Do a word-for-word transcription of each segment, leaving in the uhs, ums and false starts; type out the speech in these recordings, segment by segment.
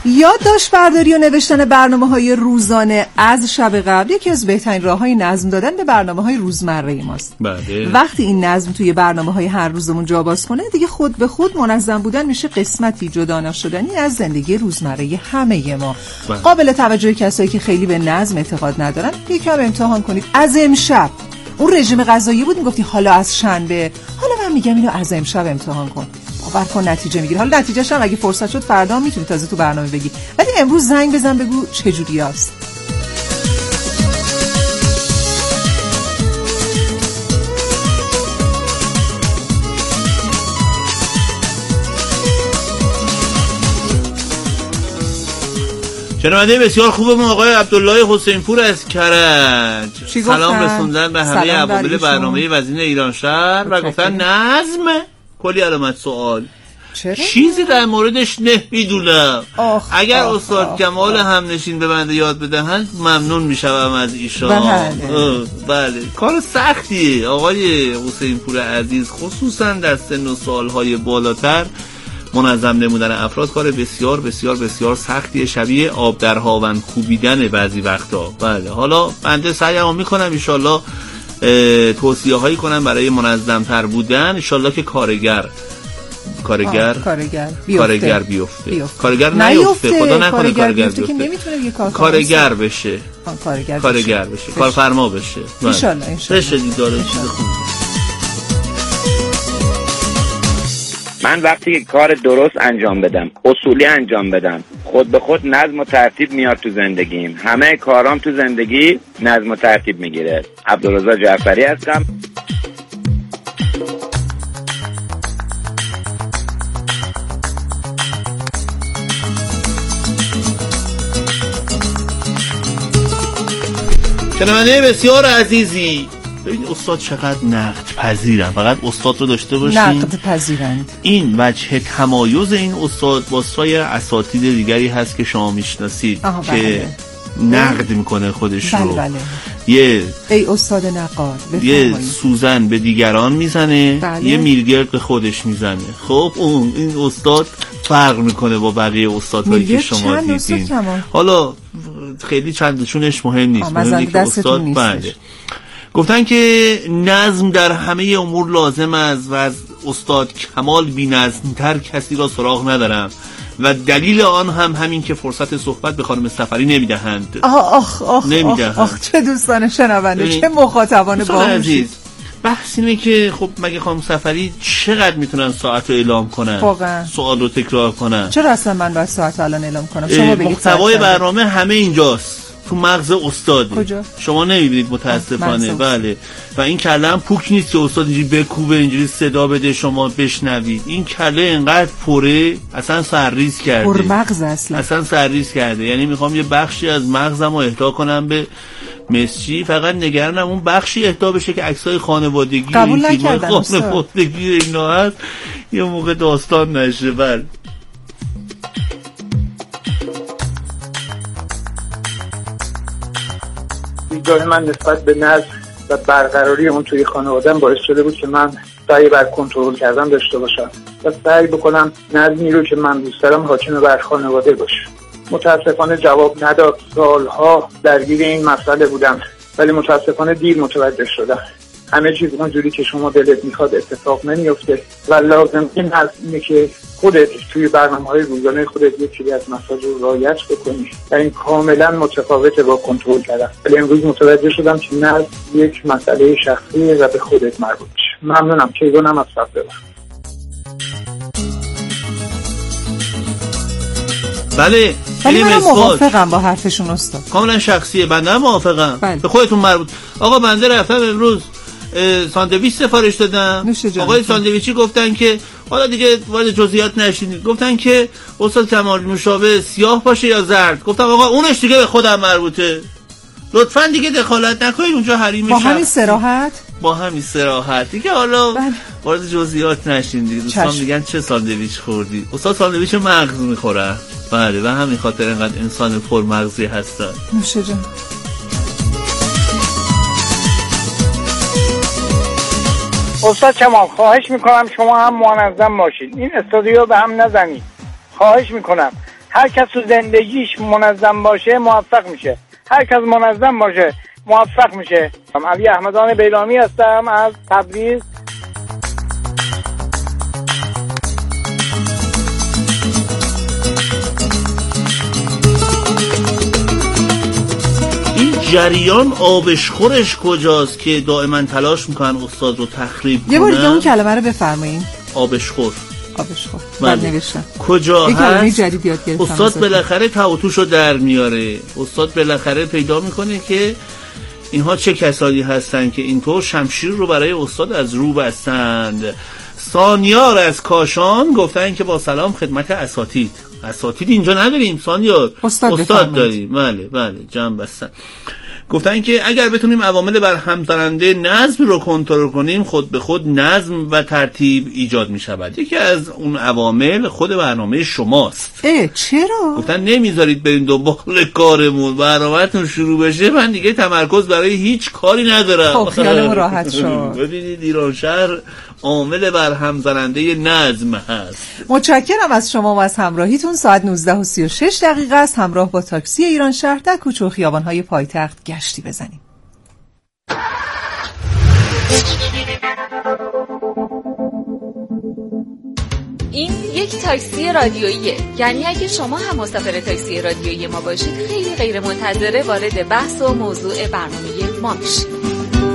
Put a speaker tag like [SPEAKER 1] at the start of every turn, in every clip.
[SPEAKER 1] یادداشت برداری و نوشتن برنامه‌های روزانه از شب قبل یکی از بهترین راه‌های نظم دادن به برنامه‌های روزمره ماست.
[SPEAKER 2] بله.
[SPEAKER 1] وقتی این نظم توی برنامه‌های هر روزمون جا باز کنه دیگه خود به خود منظم بودن میشه قسمتی جدا نشدنی از زندگی روزمره همه ما.
[SPEAKER 2] بله.
[SPEAKER 1] قابل توجه کسایی که خیلی به نظم اعتقاد ندارن یکم امتحان کنید. از امشب اون رژیم غذایی بود میگفتی حالا از شنبه، حالا من میگم اینو از امشب امتحان کن، باور کن نتیجه میگیری. حالا نتیجهش هم اگه فرصت شد فردا میتونی تازه تو برنامه بگی، ولی امروز زنگ بزن بگو چجوری است.
[SPEAKER 2] شنونده بسیار خوبمون آقای عبدالله حسینپور از کرج سلام رسوندن به همه عوامل برنامه وزین ایران شهر و گفتن نظم کلی علامت سوال.
[SPEAKER 1] چرا؟
[SPEAKER 2] چیزی در موردش نمیدونم. اگر
[SPEAKER 1] آخ
[SPEAKER 2] استاد
[SPEAKER 1] آخ
[SPEAKER 2] کمال
[SPEAKER 1] آخ.
[SPEAKER 2] همنشین به بنده یاد بدهند ممنون میشوم از ایشان.
[SPEAKER 1] بله.
[SPEAKER 2] بله کار سختیه آقای حسینپور عزیز، خصوصا در سن و سالهای بالاتر منظم نمودن افراد کار بسیار بسیار بسیار سختیه، شبیه آب در هاون کوبیدن بعضی وقتا. بله حالا بنده سعیمو میکنم ان شاءالله توصیه هایی کنم برای منظم تر بودن، ان شاءالله که کارگر کارگر
[SPEAKER 1] کارگر بیفته.
[SPEAKER 2] کارگر بیفته, بیفته. کارگر
[SPEAKER 1] نیفته.
[SPEAKER 2] نیفته خدا نکنه کارگر
[SPEAKER 1] بیفته که
[SPEAKER 2] بیفته،
[SPEAKER 1] نمیتونه یه کار
[SPEAKER 2] کارگر بشه
[SPEAKER 1] کارگر بشه
[SPEAKER 2] کارگر بشه کارفرما بشه
[SPEAKER 1] ان شاءالله ان شاءالله
[SPEAKER 2] بشه دیداره چیز خوبه.
[SPEAKER 3] من وقتی که کار درست انجام بدم، اصولی انجام بدم، خود به خود نظم و ترتیب میاد تو زندگیم. همه کارام تو زندگی نظم و ترتیب میگیره. عبدالرضا جعفری هستم.
[SPEAKER 2] شنونده بسیار عزیزی، ببین استاد چقدر نقد پذیرن، فقط استاد رو داشته باشین.
[SPEAKER 1] نقد پذیرند.
[SPEAKER 2] این وجه تمایز این استاد با سایر اساتید دیگری هست که شما میشناسید که
[SPEAKER 1] بله.
[SPEAKER 2] نقد میکنه خودش
[SPEAKER 1] بله
[SPEAKER 2] رو.
[SPEAKER 1] بله.
[SPEAKER 2] یه
[SPEAKER 1] ای استاد نقاد
[SPEAKER 2] یه سوزن به دیگران میزنه،
[SPEAKER 1] بله.
[SPEAKER 2] یه میلگرد به خودش میزنه. خب اون این استاد فرق میکنه با بقیه استادهایی که شما دیدین. حالا خیلی چندشونش مهم نیست، مهم اینه که استاد بله. گفتن که نظم در همه امور لازم است و از استاد کمال بی نظم‌تر کسی را سراغ ندارم و دلیل آن هم همین که فرصت صحبت به خانم سفری نمیدهند.
[SPEAKER 1] آخ آخ آخ
[SPEAKER 2] نمیدهند.
[SPEAKER 1] آخ چه دوستان شنونده، چه مخاطبان باهوشی.
[SPEAKER 2] بحث اینه که خب مگه خانم سفری چقدر میتونن ساعت رو اعلام کنن؟
[SPEAKER 1] واقعا
[SPEAKER 2] سوال رو تکرار کنن؟
[SPEAKER 1] چرا اصلا من باید ساعت الان اعلام کنم؟ شما بگید.
[SPEAKER 2] محتوای برنامه همه اینجاست، تو مغز استاده.
[SPEAKER 1] کجا؟
[SPEAKER 2] شما نمیبینید متاسفانه. بله و این کله هم پوک نیست که استاد اینجوری بکوبه اینجوری صدا بده شما بشنوید. این کله انقدر پره اصلا سرریز کرده،
[SPEAKER 1] پر مغز اصلا
[SPEAKER 2] اصلا سرریز کرده. یعنی میخوام یه بخشی از مغزم رو اهدا کنم به مسجی، فقط نگرانم اون بخشی اهدا بشه که عکسای خانوادگی
[SPEAKER 1] قبول نکردن
[SPEAKER 2] خانوادگی اینا هست یه موقع داستان نشه. بله
[SPEAKER 4] دیدگاه من نسبت به نظم و برقراری اون توی خانواده‌ام باعث شده بود که من سعی بر کنترل کردن داشته باشم و سعی بکنم نظمی رو که من دوست دارم حاکم بر خانواده باشه. متاسفانه جواب نداد. سالها درگیر این مسئله بودم ولی متاسفانه دیر متوجه شدم. همه چیز اونجوری که شما دلت میخواد اتفاق نمیفته و لازم این هست اینه که خودت توی برنامه‌های روزانه خودت یک سری از مسائل رو رعایت بکنی و این کاملا متفاوته با کنترل کردن. ولی امروز متوجه شدم که نه، یک مسئله شخصیه و به خودت مربوط میشه. ممنونم. کیوانم از صفحه.
[SPEAKER 2] بله
[SPEAKER 1] ولی من موافقم با حرفشون استاد،
[SPEAKER 2] کاملا شخصیه. بنده هم موافقم.
[SPEAKER 1] بله.
[SPEAKER 2] به خودتون مربوط. آقا بنده رفتم امروز ساندویچ سفارش دادم، آقای ساندویچی گفتن که حالا دیگه وارد جزئیات نشید، گفتن که استاد کمال نوشابه سیاه باشه یا زرد. گفتم آقا اونش دیگه به خودم مربوطه، لطفاً دیگه دخالت نکنید اونجا حریم شخصی.
[SPEAKER 1] با همین صراحت
[SPEAKER 2] با همین صراحت دیگه حالا وارد جزئیات نشین دیگه. دوستان میگن چه ساندویچ خوردی؟ استاد ساندویچ مغز میخوره. بله و همین خاطر اینقدر انسان پر مغزی هستن.
[SPEAKER 1] نوشه جان.
[SPEAKER 5] استاد کمال خواهش میکنم شما هم منظم باشید، این استودیو به هم نزنید، خواهش میکنم. هر کس تو زندگیش منظم باشه موفق میشه، هر کس منظم باشه موفق میشه. علی احمدان بیلامی هستم از تبریز.
[SPEAKER 2] این جریان آبشخورش کجاست که دائما تلاش میکنن استاد رو تخریب کنن؟
[SPEAKER 1] یه بار دیگه اون کلمه رو بفرمایید.
[SPEAKER 2] آبشخور.
[SPEAKER 1] آبشخور. بله نوشتم.
[SPEAKER 2] کجا
[SPEAKER 1] هست؟ کلمه جدید یاد گرفتم.
[SPEAKER 2] استاد بالاخره توتوشو در میاره. استاد بالاخره پیدا میکنه که اینها چه کسانی هستن که اینطور شمشیر رو برای استاد از رو بستند. سانیار از کاشان گفتن که با سلام خدمت اساتید. اساتید اینجا نداریم سانیار،
[SPEAKER 1] استاد,
[SPEAKER 2] استاد داریم. بله بله جمع بستن. گفتن که اگر بتونیم عوامل برهم زننده نظم رو کنترل کنیم خود به خود نظم و ترتیب ایجاد می شود. یکی از اون عوامل خود برنامه شماست.
[SPEAKER 1] اه چرا؟
[SPEAKER 2] گفتن نمیذارید بریم دنبال کارمون، برنامه‌تون شروع بشه من دیگه تمرکز برای هیچ کاری ندارم.
[SPEAKER 1] خب خیالمون راحت شد.
[SPEAKER 2] ببینید ایران شهر عامل برهم زننده نظم هست.
[SPEAKER 1] متشکرم از شما و از همراهیتون. ساعت نوزده و سی و شش دقیقه است. همراه با تاکسی ایران شهر در کوچه و خیابان‌های پایتخت گشتی بزنیم.
[SPEAKER 6] این یک تاکسی رادیوییه، یعنی اگه شما هم مسافر تاکسی رادیویی ما باشید خیلی غیر منتظره وارد بحث و موضوع برنامه ما میشید.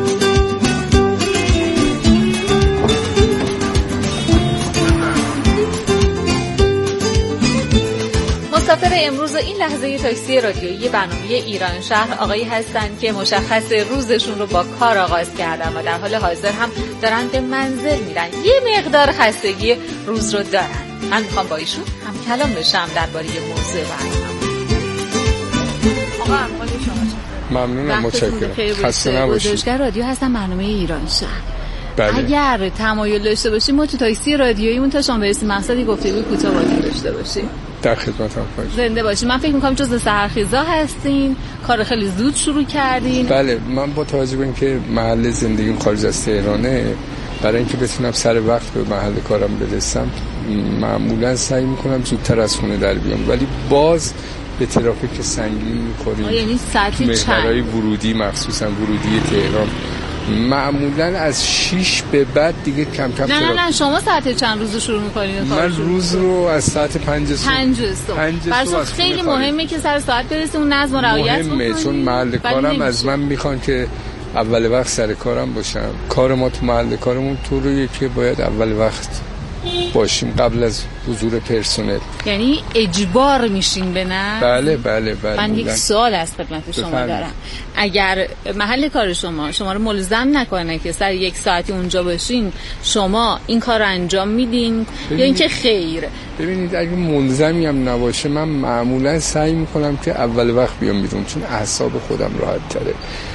[SPEAKER 6] مسافر امروز این لحظه تاکسی رادیویی برنامه ایران شهر آقایی هستند که مشخص روزشون رو با کار آغاز کردن و در حال حاضر هم دارن به منزل میرن. یه مقدار خستگی روز رو دارن. من میخوام با ایشون هم کلام بشم درباره موضوع برنامه. آقا احوال شما چطوره؟
[SPEAKER 7] ممنونم، متشکرم. خسته نباشید.
[SPEAKER 6] گزارشگر رادیو هستم برنامه ایران شهر.
[SPEAKER 7] بله.
[SPEAKER 6] اگر تمایل داشته باشیم ما تو تاکسی رادیوییمون تا شام برسیم مقصدی گفتگوی کوتاه باهاتون داشته باشیم.
[SPEAKER 7] در خدمتم خواهش.
[SPEAKER 6] زنده باشین. من فکر می‌کنم جزء سحرخیزا هستین، کار خیلی زود شروع کردین.
[SPEAKER 7] بله، من با توجه به اینکه محل زندگیم خارج از تهرانه، برای اینکه بتونم سر وقت به محل کارم برسم معمولا سعی می‌کنم زودتر از خونه در بیام، ولی باز به ترافیک سنگین می‌خوریم.
[SPEAKER 6] یعنی ساعتی چند؟
[SPEAKER 7] برای ورودی، مخصوصا ورودی تهران معمولا از شش به بعد دیگه کم کم.
[SPEAKER 6] نه نه نه شما ساعت چند روز شروع می‌کنید؟
[SPEAKER 7] من روز رو از ساعت پنج صبح.
[SPEAKER 6] پنج صبح. برای خیلی مهمه که سر ساعت برسیم، اون نظم و رعایت کنیم.
[SPEAKER 7] مهمه چون محل کارم از من میخوان که اول وقت سر کارم باشم. کار ما تو محل کارمون طوریه که باید اول وقت باشیم قبل از حضور پرسنل.
[SPEAKER 6] یعنی اجبار میشین به نه؟
[SPEAKER 7] بله بله بله.
[SPEAKER 6] من یک سوال از خدمت شما بفرمید. دارم. اگر محل کار شما شما رو ملزم نکنه که سر یک ساعتی اونجا باشین، شما این کار رو انجام میدین یا اینکه خیر؟
[SPEAKER 7] ببینید اگه ملزمی هم نباشه من معمولا سعی میکنم که اول وقت بیام بیرون، چون اعصاب خودم راحت تره.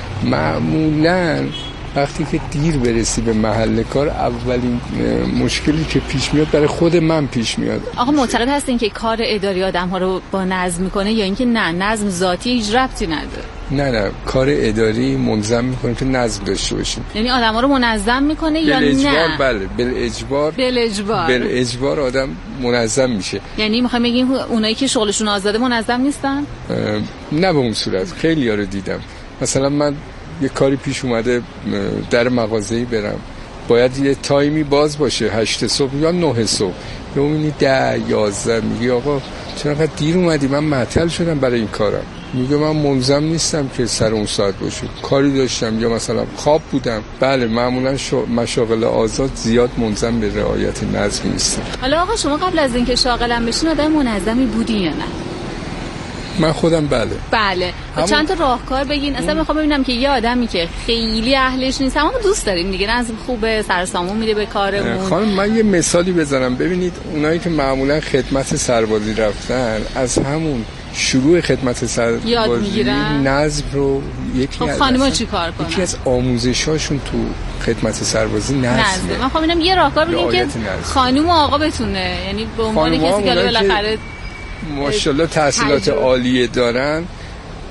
[SPEAKER 7] معمولا وقتی که دیر برسی به محل کار اولین مشکلی که پیش میاد برای خود من پیش میاد.
[SPEAKER 6] آقا معتقد هستین که کار اداری آدم‌ها رو با نظم میکنه یا اینکه نه نظم ذاتی هیچ ربطی نداره؟
[SPEAKER 7] نه نه کار اداری ملزم میکنه که نظم داشته باشیم.
[SPEAKER 6] یعنی آدم‌ها رو منظم میکنه یا نه؟
[SPEAKER 7] بالاجبار بله، بالاجبار.
[SPEAKER 6] بالاجبار.
[SPEAKER 7] بالاجبار آدم منظم میشه.
[SPEAKER 6] یعنی میخوام بگیم اونایی که شغلشون آزاده منظم نیستن؟
[SPEAKER 7] نه به اون صورت. خیلی‌ها رو دیدم. مثلا من یه کاری پیش اومده در مغازه‌ای برم، باید یه تایمی باز باشه، هشت صبح یا نه صبح، یا میبینی ده یازده، میگی آقا چرا انقدر دیر اومدی؟ من معطل شدم برای این کارم. میگه من ملزم نیستم که سر اون ساعت باشم، کاری داشتم یا مثلا خواب بودم. بله معمولا مشاغل آزاد زیاد ملزم به رعایت نظم نیستم.
[SPEAKER 6] حالا آقا شما قبل از اینکه شاغلم بشین آدم منظمی بودین یا نه؟
[SPEAKER 7] من خودم بله
[SPEAKER 6] بله همون... چند تا راهکار بگین. اصلا میخوام ببینم که یه آدمی که خیلی اهلش نیست، همون دوست داریم دیگه، نظم خوبه، سرسامون میده به کارمون.
[SPEAKER 7] خانم من یه مثالی بزنم. ببینید اونایی که معمولا خدمت سربازی رفتن از همون شروع خدمت سربازی نظم رو یکی
[SPEAKER 6] خب
[SPEAKER 7] از
[SPEAKER 6] خانم‌ها چی کار کنن؟
[SPEAKER 7] یکی از آموزشاشون تو خدمت سربازی نظمه.
[SPEAKER 6] نظمه. من خواهم ببینم یه راهکار بگیم که خانم و آقا بتونه، یعنی به عنوان کسی که بالاخره
[SPEAKER 7] ماشاءالله تحصیلات عالیه دارن،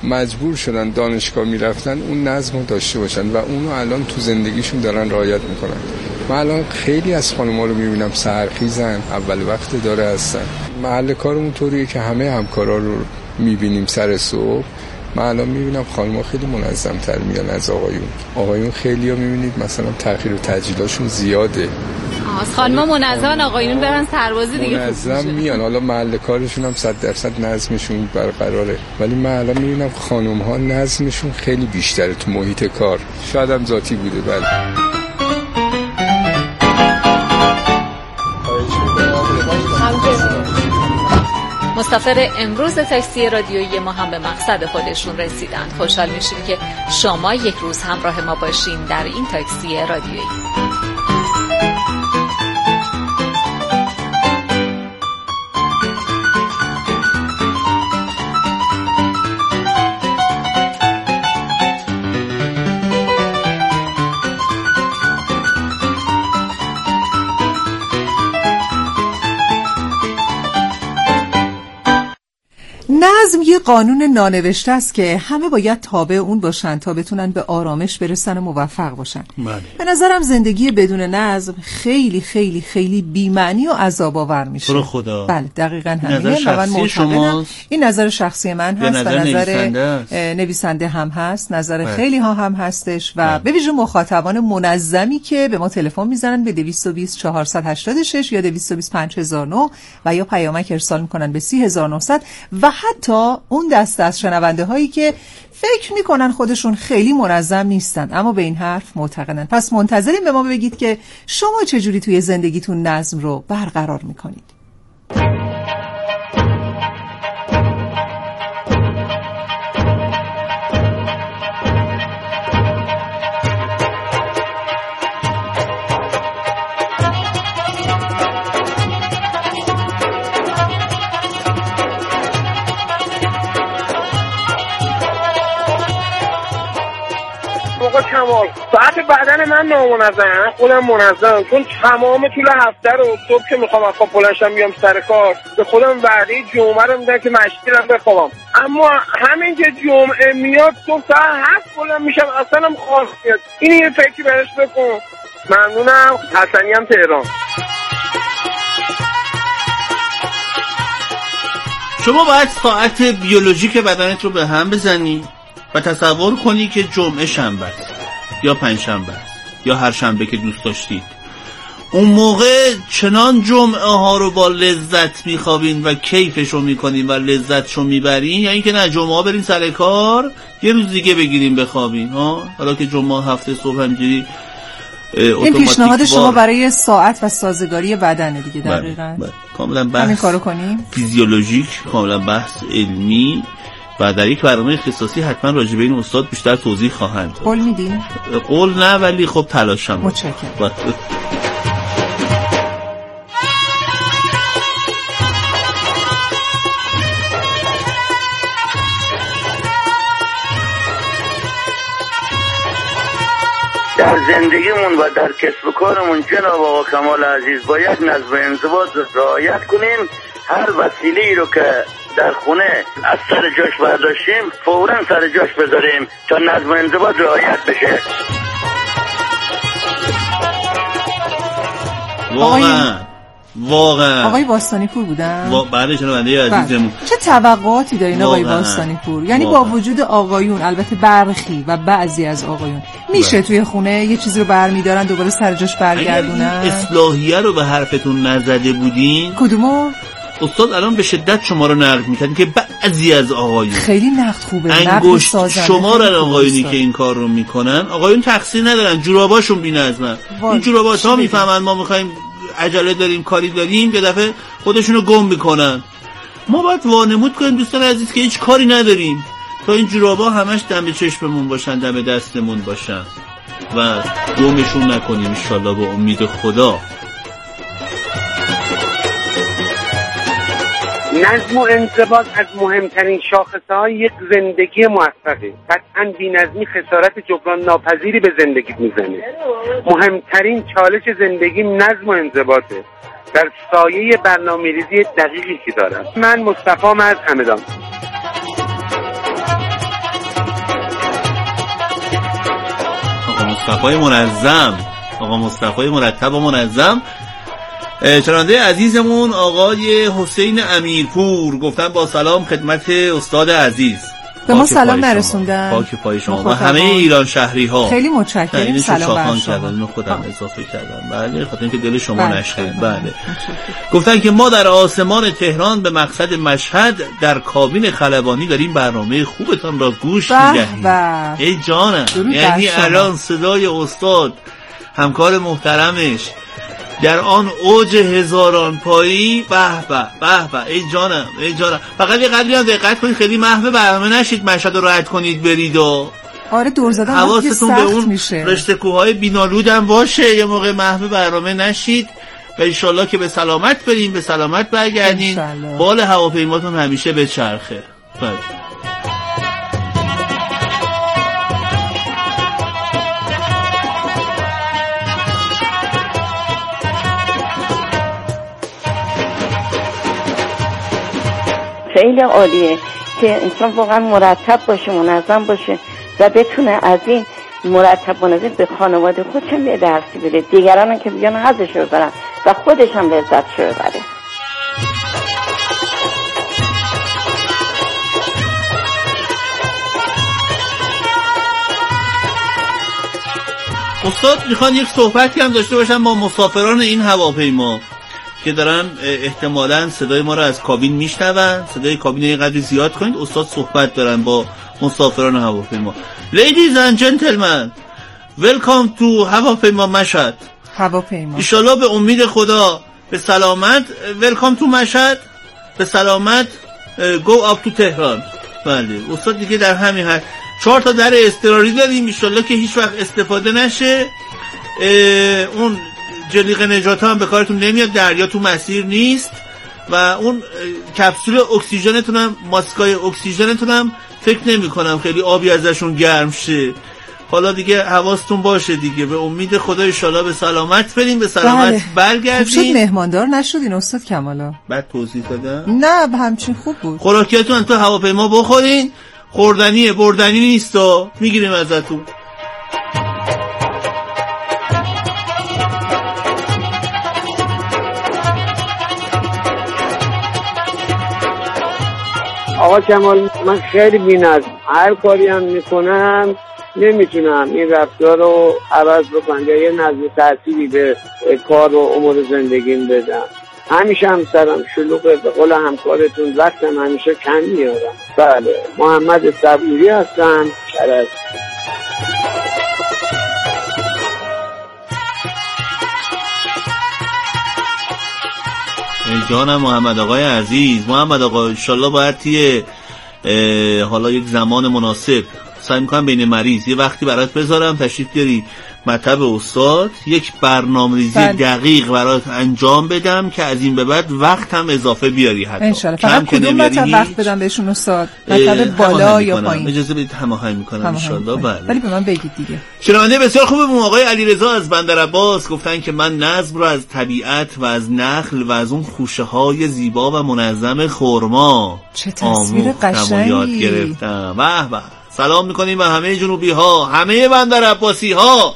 [SPEAKER 7] مجبور شدن دانشگاه میرفتن اون نظم رو داشته باشن و اونو الان تو زندگیشون دارن رعایت میکنن. من الان خیلی از خانم‌ها رو میبینم سحرخیزن، اول وقت داره هستن. محل کارمون طوریه که همه همکارا رو میبینیم سر صبح. من الان میبینم خانم‌ها خیلی منظم تر میان از آقایون. آقایون خیلی ها میبینید مثلا تأخیر و تأجیلاشون زیاده.
[SPEAKER 6] از خانم‌ها منظم، آقایون برن سربازی دیگه
[SPEAKER 7] منظم میان. حالا محل کارشون هم صد درصد نظمشون برقراره، ولی من الان میبینم خانم‌ها نظمشون خیلی بیشتره تو محیط کار. شاید هم ذاتی بوده. بله.
[SPEAKER 6] مسافر امروز تاکسی رادیویی ما هم به مقصد خودشون رسیدن. خوشحال میشیم که شما یک روز همراه ما باشین در این تاکسی رادیویی.
[SPEAKER 1] نظم یه قانون نانوشته است که همه باید تابع اون باشن تا بتونن به آرامش برسن و موفق باشن.
[SPEAKER 2] بله.
[SPEAKER 1] به نظرم زندگی بدون نظم خیلی خیلی خیلی بی‌معنی و عذاب‌آور میشه.
[SPEAKER 2] برو خدا.
[SPEAKER 1] بله دقیقاً همینه.
[SPEAKER 2] نظر شخصی شماست؟
[SPEAKER 1] این نظر شخصی من هست
[SPEAKER 2] نظر
[SPEAKER 1] و نظر
[SPEAKER 2] نویسنده,
[SPEAKER 1] نویسنده هم هست، نظر
[SPEAKER 2] بله.
[SPEAKER 1] خیلی ها هم هستش و به ویژه مخاطبان منظمی که به ما تلفن میزنن به دویست و بیست چهارصد و هشتاد و شش یا دویست و بیست پنج هزار و نه و یا پیامک ارسال میکنن به سی هزار و نهصد و حتی اون دسته از شنونده هایی که فکر میکنن خودشون خیلی منظم نیستن اما به این حرف معتقدن. پس منتظریم به ما بگید که شما چجوری توی زندگیتون نظم رو برقرار میکنید.
[SPEAKER 5] کمال ساعت بدن من نامنظمه، خودم منظمم، چون تمام طول هفته رو صبح که میخوام از خواب بلند شم بیام سر کار به خودم وعده جمعه رو میدم که مشکلم بخوابم، اما همین که جمعه میاد صبح ساعت هفت بلند میشم اصلا هم خواست میاد. این یه فکری برش بکن. ممنونم. حسنی هم تهران.
[SPEAKER 2] شما باید ساعت بیولوژیک بدنت رو به هم بزنی و تصور کنی که جمعه شنبه است یا پنج شنبه است یا هر شنبه که دوست داشتید. اون موقع چنان جمعه ها رو با لذت میخوابین و کیفشو میکنین و لذتشو میبرین، یا اینکه نه جمعه ها برین سر کار یه روز دیگه بگیرین بخوابین ها. حالا که جمعه هفته صبح همجوری
[SPEAKER 1] این پیشنهاد شما برای ساعت و سازگاری بدنه دیگه. دقیقاً
[SPEAKER 2] کاملا بحث
[SPEAKER 1] همین کارو کنیم،
[SPEAKER 2] فیزیولوژیک، کاملا بحث علمی و در یک برنامه اختصاصی حتما راجع به این استاد بیشتر توضیح خواهند داد.
[SPEAKER 1] قول میدین؟
[SPEAKER 2] قول نه، ولی خب تلاشم.
[SPEAKER 1] متشکرم.
[SPEAKER 3] در زندگیمون و در کسب و کارمون جناب آقا کمال عزیز باید نظم و انضباط رعایت کنیم. هر وسیله‌ای رو که در خونه از سر جاش برداشتیم فوراً سر جاش بذاریم تا نظم و انضباط رعایت بشه.
[SPEAKER 2] واقعا واقعا
[SPEAKER 1] آقای باستانی پور بودن؟
[SPEAKER 2] وا... بله شنونده عزیزمون.
[SPEAKER 1] چه توقعاتی دارین آقای باستانی پور؟ یعنی واقعا. با وجود آقایون، البته برخی و بعضی از آقایون میشه بله. توی خونه یه چیزی رو برمیدارن دوباره سر جاش برگردونن؟
[SPEAKER 2] اصلاحیه رو به حرفتون نزده بودین؟
[SPEAKER 1] کدومو؟
[SPEAKER 2] استاد الان به شدت شما رو نقد می‌کنه که بعضی از آقایون
[SPEAKER 1] خیلی نقد خوبه،
[SPEAKER 2] انگشت شما رو آقایونی که این کار رو میکنن، آقایون تقصیر ندارن، جوراباشون بی‌نظمن. این جوراباشا میفهمن ما می‌خوایم عجله داریم کاری داریم، یه دفعه خودشونو گم میکنن. ما باید وانمود کنیم دوستان عزیز که هیچ کاری نداریم تا این جورابا همش دم چشممون باشن، دم دستمون باشن و گمشون نکنیم انشالله با امید خدا.
[SPEAKER 5] نظم و انضباط از مهمترین شاخصه‌های یک زندگی موفقه. قطعاً بی‌نظمی خسارت جبران ناپذیری به زندگی میزنه. مهمترین چالش زندگی نظم و انضباطه در سایه برنامه‌ریزی دقیقی که دارم. من مصطفی از همدان.
[SPEAKER 2] مصطفی منظم، آقا مصطفی مرتب و منظم. شنونده عزیزمون آقای حسین امیرپور گفتن با سلام خدمت استاد عزیز.
[SPEAKER 1] به ما سلام نرسوندن.
[SPEAKER 2] پاک پای شما و همه ایران شهری ها.
[SPEAKER 1] خیلی متشکرم. سلام بر شما.
[SPEAKER 2] اینو خودم اضافه کردم. بله خاطر اینکه دل شما نشکنه. بله. گفتن که ما در آسمان تهران به مقصد مشهد در کابین خلبانی داریم برنامه خوبتان را گوش می‌دهیم. ای جانم. یعنی الان صدای استاد همکار محترمش در آن اوج هزاران پایی به به به به ای جانم ای جانم. فقط یه قدری هم دقت کنید خیلی محو برنامه نشید مشهد رو رد کنید برید و
[SPEAKER 1] آره دور زدن
[SPEAKER 2] حواستون به اون رشته کوههای بینالود هم باشه یه موقع محو برنامه نشید و انشالله که به سلامت بریم به سلامت برگردین بال هواپیماتون همیشه به چرخه. بله
[SPEAKER 8] خیلی عالیه که انسان واقعا مرتب باشه منظم باشه و بتونه از این مرتب منظم به خانواده خودش هم یه درسی بده دیگران هم که بیان حظش رو ببرن و خودش هم لذت رو ببره.
[SPEAKER 2] استاد میخوان یک صحبتی هم داشته باشن با مسافران این هواپیما که دارن احتمالاً صدای ما رو از کابین میشنون. صدای کابین یه قدری زیاد کنید. استاد صحبت دارن با مسافران هواپیما. Ladies and gentlemen, welcome to هواپیما مشهد.
[SPEAKER 1] هواپیما
[SPEAKER 2] انشالله به امید خدا به سلامت. welcome to مشهد به سلامت. go up to تهران. بله استاد دیگه در همین حد چهار تا در اضطراری داریم انشالله که هیچ وقت استفاده نشه. اون جلیقه نجات هم به کارتون نمیاد دریا تو مسیر نیست و اون کپسول اکسیژنتون هم ماسکای اکسیژنتون هم فکر نمی کنم خیلی آبی ازشون گرم شه. حالا دیگه حواستون باشه دیگه به امید خدا ان شاءالله به سلامت بریم به سلامت بله. برگردیم.
[SPEAKER 1] خوب شد مهماندار نشدین استاد کمالا.
[SPEAKER 2] بعد توضیح دادم
[SPEAKER 1] نه همچین خوب بود.
[SPEAKER 2] خوراکیاتون تو هواپیما بخورین خوردنیه بردنی نیست و میگیریم ازتون.
[SPEAKER 5] آقا کمال من خیلی بی‌نظم هر کاری هم میکنم نمیتونم این رفتار رو عوض بکنم یا یه نظم ترتیبی به کار و امور زندگیم بدم. همیشه هم سرم شلوغه به قول همکارتون وقتم همیشه کم میارم. بله محمد صبوری هستم کرد.
[SPEAKER 2] جانم محمد آقای عزیز. محمد آقا انشالله باید تیه حالا یک زمان مناسب سعی میکنم بین مریض یه وقتی برات بذارم تشریف بیاری مطب استاد یک برنامه‌ریزی بله. دقیق برات انجام بدم که از این به بعد وقت هم اضافه بیاری حتی
[SPEAKER 1] انشالله. فقط کدوم مطب وقت بدم بهشون استاد؟ مطب بالا یا پایین؟
[SPEAKER 2] اجازه بدید هماهنگ میکنم انشالله. بله
[SPEAKER 1] ولی به من بگید دیگه.
[SPEAKER 2] شنونده بسیار خوبه آقای علیرضا از بندرعباس گفتن که من نظم رو از طبیعت و از نخل و از اون خوشه های زیبا و منظم خرما
[SPEAKER 1] چه تصویر قشنگی
[SPEAKER 2] یاد گرفتم. واه واه. سلام میکنیم به همه جنوبی ها همه بندرعباسی ها.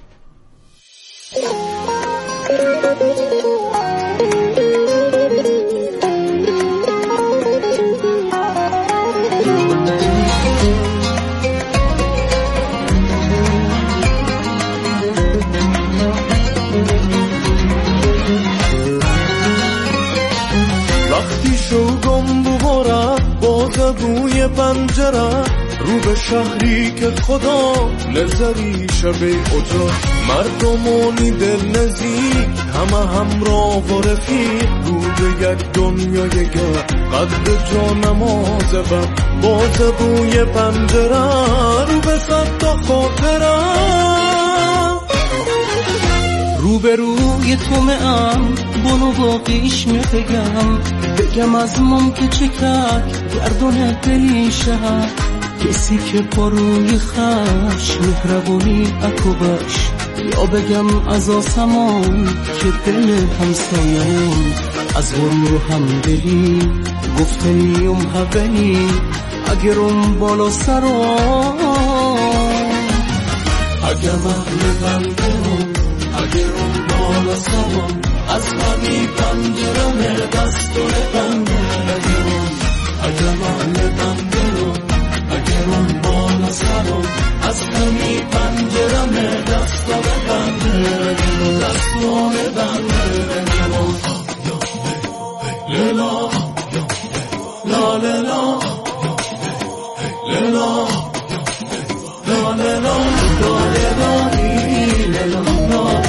[SPEAKER 9] وقتی شوقم ببارد باز بوی پنجره رو به شهری که خدا نظری شبه اجا مردمانی دل نزیک همه همراه و رفیق رو به یک دنیای گر قد جا نماز بر باز بوی پنجره رو به صد تا خاطره رو به روی تو مهم بلو باقیش میفگم بگم از مام که چکک گردون دلی شهر کسی که پا روی خش مهربونی اکوبش یا بگم از آسمان که دل همسایمون از غرور و همدلی گفتنیم حقنی اگرم بالا سرم اگه محل بندرم اگه اون بالا سرم از همی پنجرم دستور بندرم اگه محل بندرم اگه اون بالا سرم از همی پنجرم دستور بندرم دستور بندرم لیلا لا لیلا لیلا لا لیلا لا لیلا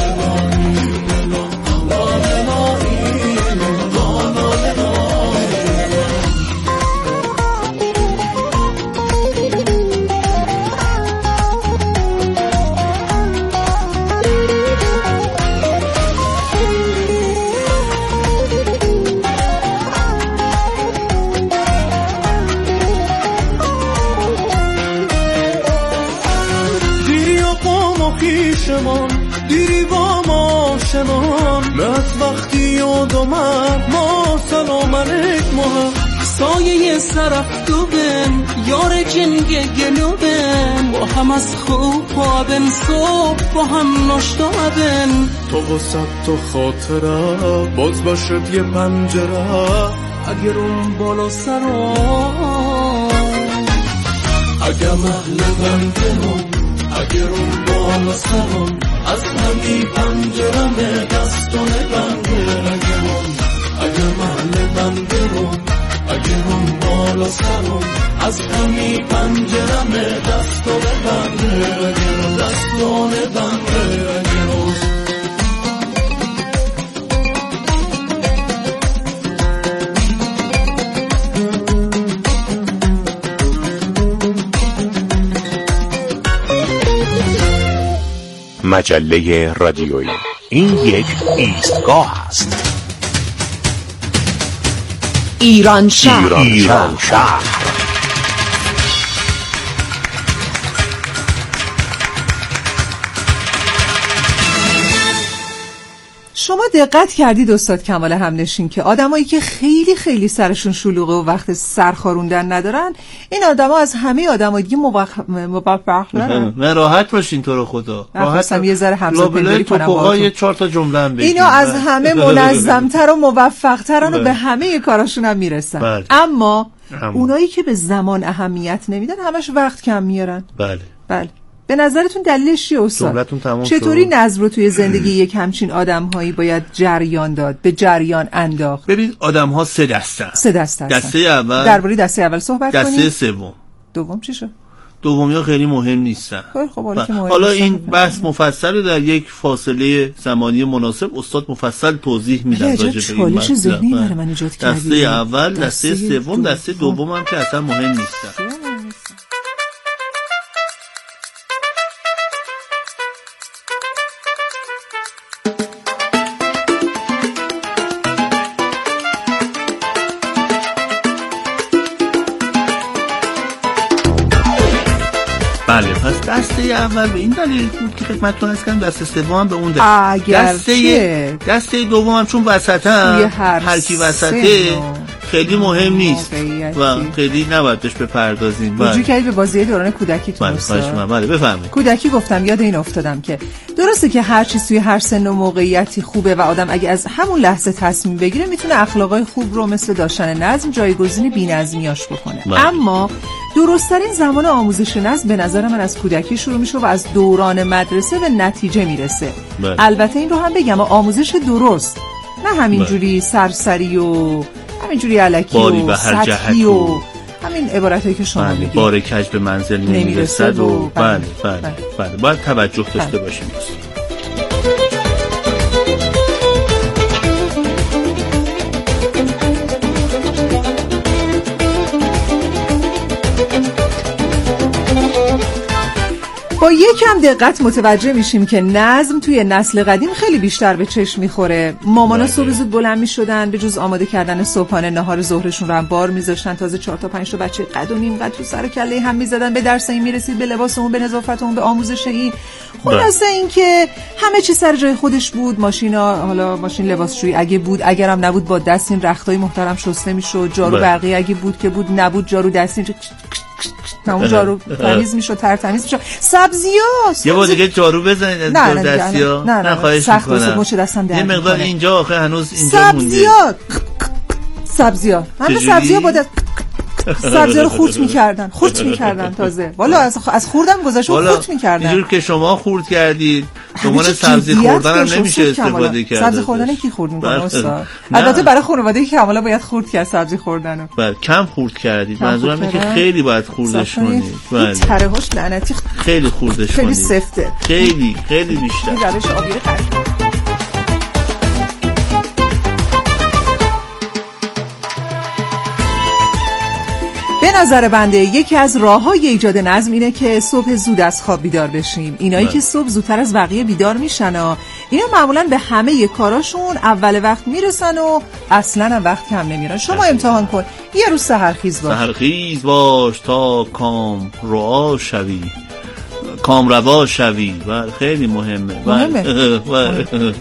[SPEAKER 9] دیری با ما شنان مت وقتی یاد آمد ما سلام علیک ما سایه سرفتو بن یار جنگ گلو بن با هم از خوب پابن صبح با هم نشتا بن تو وسط تو خاطره باز باشد یه پنجره اگر اون بالا سرا اگر محل بندرم اگر اون بالا سرم از همی پنجرم دستون بندرم اگر محل بندرم اگر اون بالا سرم از همی پنجرم دستون بندرم دستون بندرم
[SPEAKER 10] مجله رادیویی این یک ایستگاه است.
[SPEAKER 1] ایران شهر
[SPEAKER 10] ایران شهر
[SPEAKER 1] شما دقت کردید استاد کمال همنشین که آدمایی که خیلی خیلی سرشون شلوغه و وقت سرخاروندن ندارن این آدما از همه آدمای دیگه موفق دارن.
[SPEAKER 2] نه راحت باشین تو رو خدا.
[SPEAKER 1] راحتم یه ذره همزه پنداری کنم
[SPEAKER 2] باهاتون. یه چهار تا جمله هم بگید.
[SPEAKER 1] اینا از همه منظم‌تر و موفق‌ترن و به همه کاراشون هم میرسن. بله. اما هم. اونایی که به زمان اهمیت نمیدن همش وقت کم میارن.
[SPEAKER 2] بله.
[SPEAKER 1] بله. به نظرتون دلیلش چیه استاد؟ چطوری نظم رو توی زندگی یک همچین آدم‌هایی باید جریان داد، به جریان انداخت؟
[SPEAKER 2] ببین آدم‌ها سه دسته هستن.
[SPEAKER 1] سه دسته هستن.
[SPEAKER 2] دسته اول
[SPEAKER 1] درباره دسته اول صحبت کنیم.
[SPEAKER 2] دسته سوم.
[SPEAKER 1] دوم چی شد؟
[SPEAKER 2] دومی‌ها خیلی مهم نیستن.
[SPEAKER 1] خب حالا که مهم
[SPEAKER 2] حالا این بحث مفصل رو در یک فاصله زمانی مناسب استاد مفصل توضیح میدن راجع به این
[SPEAKER 1] چالش ذهنی برای من ایجاد کردی.
[SPEAKER 2] دسته اول، دسته سوم، دسته دوم هم که اصلا مهم نیستن. بله پس دسته اول به این دلیل بود که خدمتتون عرض کردم، دسته سوم به اون دلیل. دسته دسته دوم هم چون وسطن هر کی وسطه خیلی مهم نیست و خیلی نباید بهش بپردازیم.
[SPEAKER 1] رجوع کردید به بازی دوران کودکیتون.
[SPEAKER 2] بله بله بفرمایید.
[SPEAKER 1] کودکی گفتم یاد این افتادم که درسته که هر چیز توی هر سن و موقعیتی خوبه و آدم اگه از همون لحظه تصمیم بگیره میتونه اخلاقای خوب رو مثل داشتن نظم جایگزین بی‌نظمیاش بکنه. بله. اما درست‌ترین زمان آموزش نظم به نظر من از کودکی شروع میشه و از دوران مدرسه به نتیجه میرسه. بله. البته این رو هم بگم آموزش درست، نه همینجوری سرسری و همینجوری الکی و سطحی و همین عبارتایی که شما میگید.
[SPEAKER 2] بار کج به منزل نمیرسد و بله بله بله, بله. باید توجه داشته باشیم.
[SPEAKER 1] با یکم دقت متوجه میشیم که نظم توی نسل قدیم خیلی بیشتر به چشم میخوره. مامانا صبح زود بلند میشدن، به جز آماده کردن صبحانه نهار ظهرشون رو هم بار میذاشتن، تازه چهار تا پنج تا بچه قد و نیم قد تو سر کله هم میزدن، به درس این میرسید، به لباس اون، به نظافت اون، به آموزش این. خلاصه این که همه چی سر جای خودش بود. ماشینا، حالا ماشین لباسشویی اگه بود، اگرم نبود با دست این رختای محترم شسته میشد. جارو برقی اگه بود که بود، نبود جارو دستی نه اون جارو تمیز میشه، تر تمیز میشه. سبزیاست.
[SPEAKER 2] یه بار دیگه جارو بزنید از
[SPEAKER 1] نه
[SPEAKER 2] دستیا.
[SPEAKER 1] نه نه خواهش میکنم. یه
[SPEAKER 2] مقدار اینجا آخه هنوز اینجا مونده.
[SPEAKER 1] سبزیات. سبزیات. همه سبزی‌ها باید سبزی رو خورد می‌کردن، خورد می‌کردن تازه. والا از از خوردم گذاشت خورد می‌کردن.
[SPEAKER 2] اینجور که شما خورد کردید، شما سبزی خوردن هم نمیشه استفاده کرد.
[SPEAKER 1] سبزی خوردن کی خورد می‌کنه استاد؟ البته برای خانواده که کاملا باید خورد کرد سبزی خوردنو.
[SPEAKER 2] بله کم خورد کردید. منظورم اینه که خیلی باید خوردش کنید.
[SPEAKER 1] بله. ترهاش لعنتی
[SPEAKER 2] خیلی خوردش کنید.
[SPEAKER 1] خیلی سفته.
[SPEAKER 2] خیلی خیلی بیشتر.
[SPEAKER 1] این روش آبی قشنگ. به نظر بنده یکی از راه‌های ایجاد نظم اینه که صبح زود از خواب بیدار بشیم. اینایی که صبح زودتر از بقیه بیدار میشن و اینا معمولاً به همه کاراشون اول وقت میرسن و اصلاً هم وقت کم نمیرن. شما امتحان کن یه روز سحرخیز باش.
[SPEAKER 2] سحرخیز باش تا کام روا شوی. کام روا شوی. و خیلی مهمه.
[SPEAKER 1] مهمه. مهمه.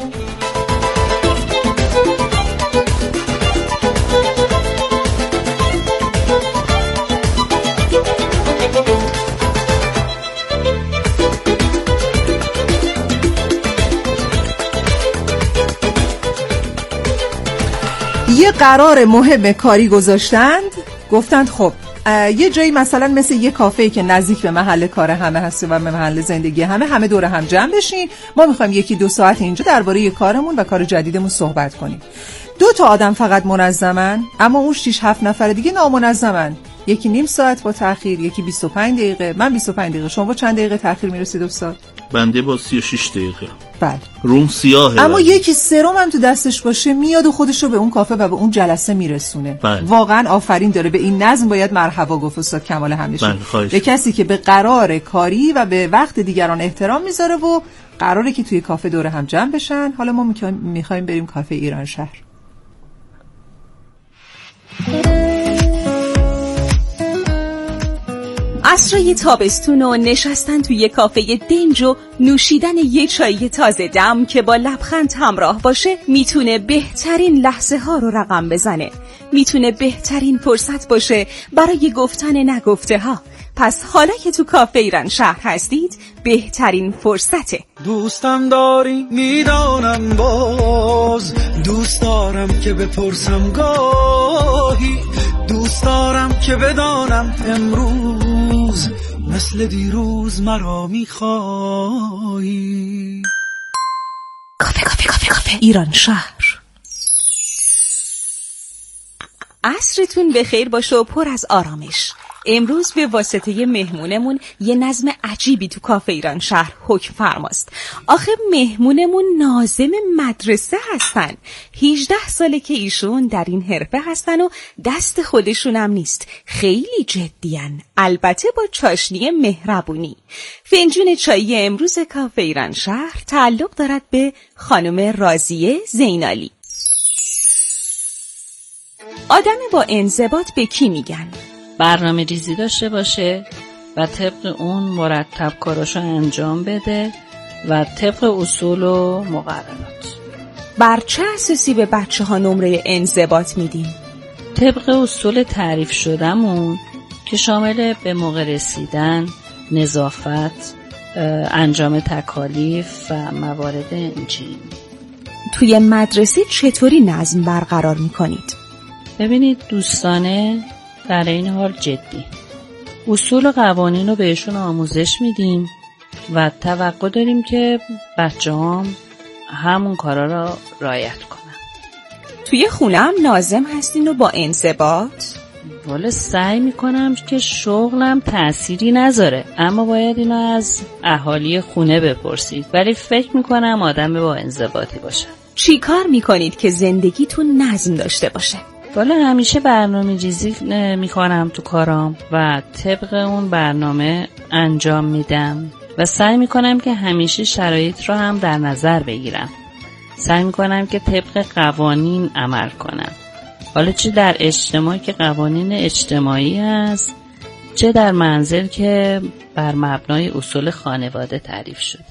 [SPEAKER 1] یه قرار مهم کاری گذاشتند، گفتند خب یه جایی مثلا مثل یه کافه‌ای که نزدیک به محل کار همه هست و به محل زندگی همه همه دور هم جمع بشین، ما میخوایم یکی دو ساعت اینجا درباره کارمون و کار جدیدمون صحبت کنیم. دو تا آدم فقط منظمن، اما اون شش هفت نفر دیگه نامنظمن. یکی نیم ساعت با تأخیر، یکی بیست و پنج دقیقه، من بیست و پنج دقیقه. شما با چند دقیقه تأخیر میرسید استاد؟
[SPEAKER 2] بنده با سی و شش دقیقه.
[SPEAKER 1] بله.
[SPEAKER 2] روم سیاهه.
[SPEAKER 1] اما بله. یکی سرم هم تو دستش باشه میاد و خودش رو به اون کافه و به اون جلسه میرسونه.
[SPEAKER 2] بله.
[SPEAKER 1] واقعا آفرین داره. به این نظم باید مرحبا گفت استاد کمال همنشی.
[SPEAKER 2] بله.
[SPEAKER 1] به کسی که به قرار کاری و به وقت دیگران احترام میذاره و قراره که توی کافه دور هم جمع بشن. حالا ما میخوایم بریم کافه ایران شهر.
[SPEAKER 11] عصرای تابستون و نشستن توی یه کافه دنج و نوشیدن یه چای تازه دم که با لبخند همراه باشه میتونه بهترین لحظه ها رو رقم بزنه. میتونه بهترین فرصت باشه برای گفتن نگفته ها. پس حالا که تو کافه ایران شهر هستید بهترین فرصته.
[SPEAKER 12] دوستم داری میدانم باز، دوست دارم که بپرسم گاهی، دوست دارم که بدانم امروز مثل دیروز مرا میخواهی.
[SPEAKER 11] کافه کافه کافه کافه ایران شهر. عصرتون بخیر باشه و پر از آرامش. امروز به واسطه مهمونمون یه نظم عجیبی تو کافه ایران شهر حکم فرماست. آخه مهمونمون ناظم مدرسه هستن. هجده ساله که ایشون در این حرفه هستن و دست خودشونم نیست. خیلی جدیان، البته با چاشنی مهربونی. فنجون چایی امروز کافه ایران شهر تعلق دارد به خانم راضیه زینالی. آدم با انضباط به کی میگن؟
[SPEAKER 13] برنامه ریزی داشته باشه و طبق اون مرتب کاراشو انجام بده و طبق اصول و مقررات.
[SPEAKER 11] بر چه اساسی به بچه ها نمره انضباط میدیم؟
[SPEAKER 13] طبق اصول تعریف شدمون که شامل به موقع رسیدن، نظافت، انجام تکالیف و موارد اینچنین.
[SPEAKER 11] توی مدرسه چطوری نظم برقرار میکنید؟
[SPEAKER 13] ببینید دوستانه، در این حال جدی. اصول و قوانین رو بهشون آموزش میدیم و توقع داریم که بچه هم همون کارا را رعایت کنن.
[SPEAKER 11] توی خونم لازم هستین و با انضباط؟
[SPEAKER 13] والا سعی میکنم که شغلم تأثیری نذاره، اما باید اینو از اهالی خونه بپرسید، ولی فکر میکنم آدم با انضباطی باشه.
[SPEAKER 11] چی کار میکنید که زندگیتون نظم داشته باشه؟
[SPEAKER 13] والا همیشه برنامه ریزی میکنم تو کارام و طبق اون برنامه انجام میدم و سعی میکنم که همیشه شرایط رو هم در نظر بگیرم. سعی میکنم که طبق قوانین عمل کنم. حالا چه در اجتماع که قوانین اجتماعی هست، چه در منزل که بر مبنای اصول خانواده تعریف شده.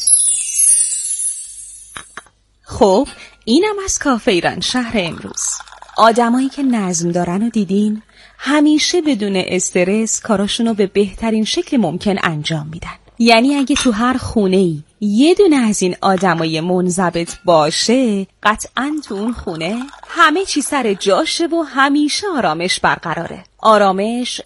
[SPEAKER 11] خب اینم از کافه ایران شهر امروز. آدمایی که نظم دارن و دیدین، همیشه بدون استرس کاراشونو به بهترین شکل ممکن انجام میدن. یعنی اگه تو هر خونه‌ای یه دونه از این آدمای منضبط باشه، قطعاً تو اون خونه همه چی سر جاشه و همیشه آرامش برقراره. آرامش،